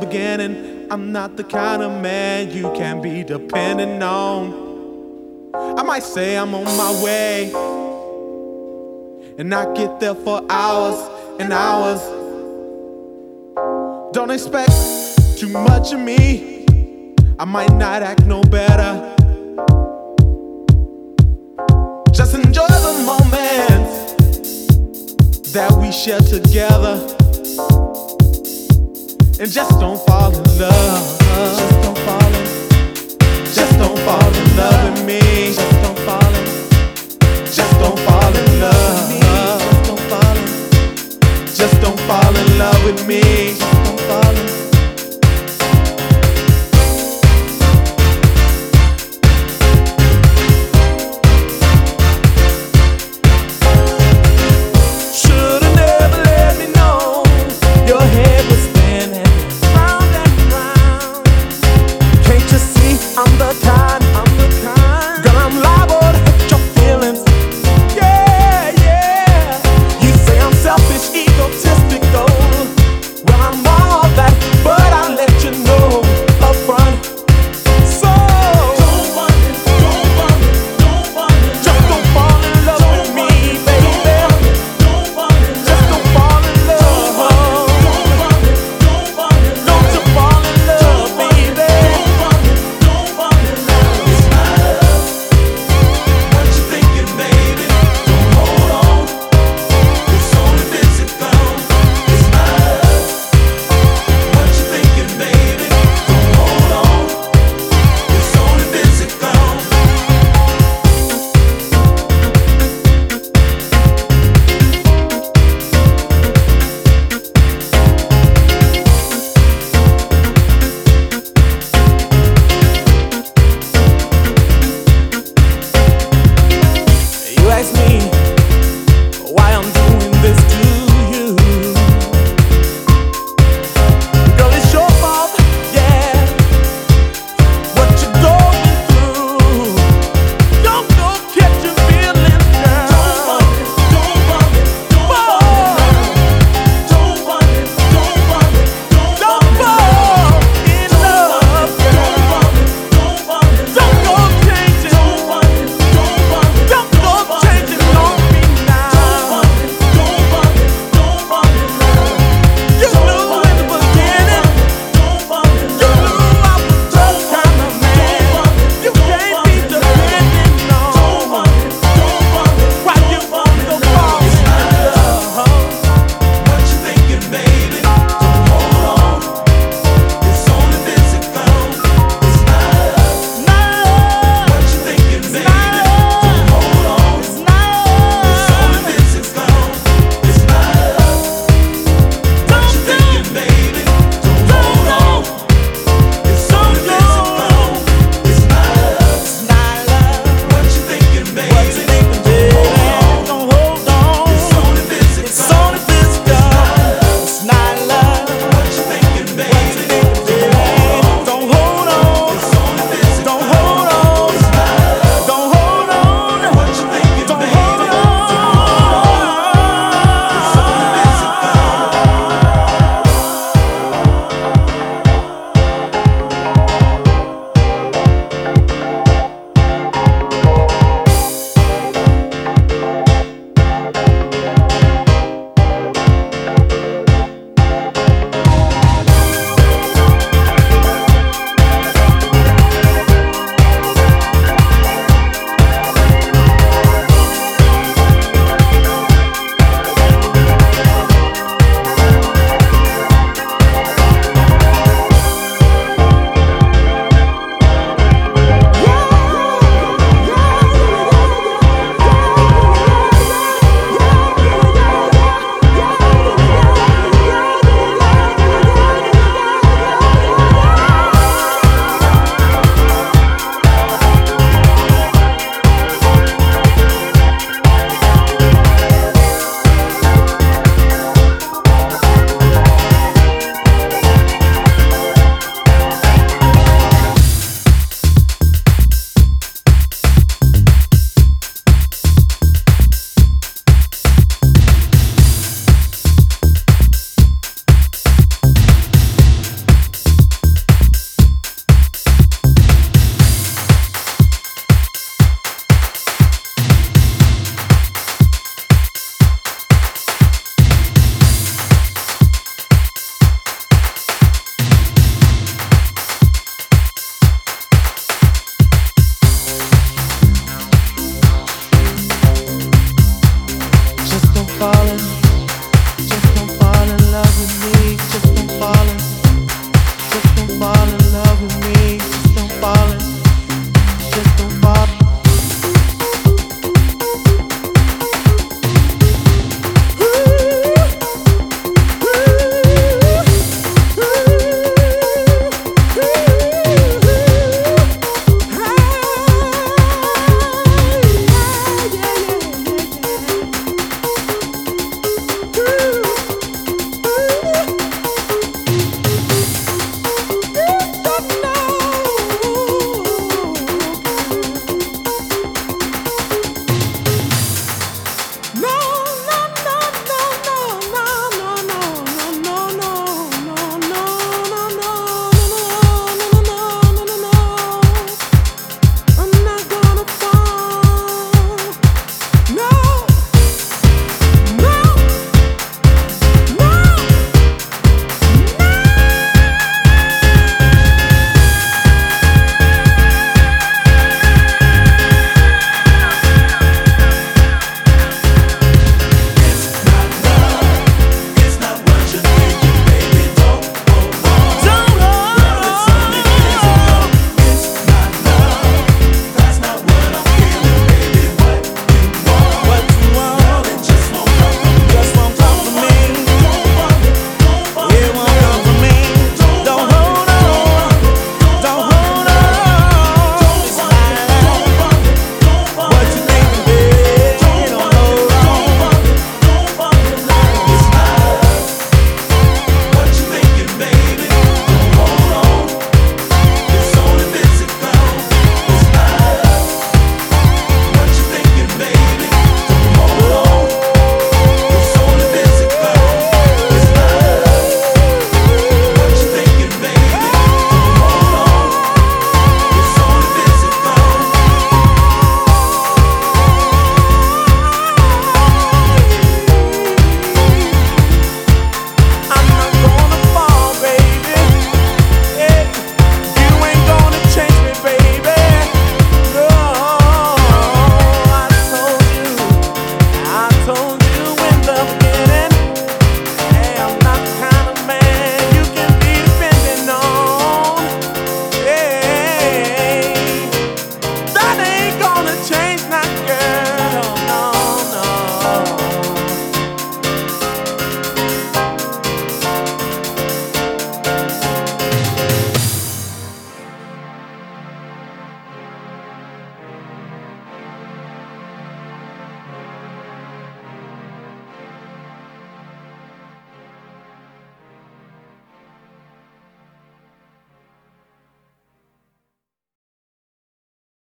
beginning. I'm not the kind of man you can be dependent on. I might say I'm on my way, and I get there for hours and hours. Don't expect too much of me, I might not act no better. Just enjoy the moments that we share together, and just don't fall in love. Just don't fall in love with me. Just don't fall in love with me. Just don't fall in love with me. Should've never let me know your head was spinning round and round. Can't you see I'm the kind, girl, I'm liable to hurt your feelings. Yeah, yeah. You say I'm selfish, egotistical. Well, I'm falling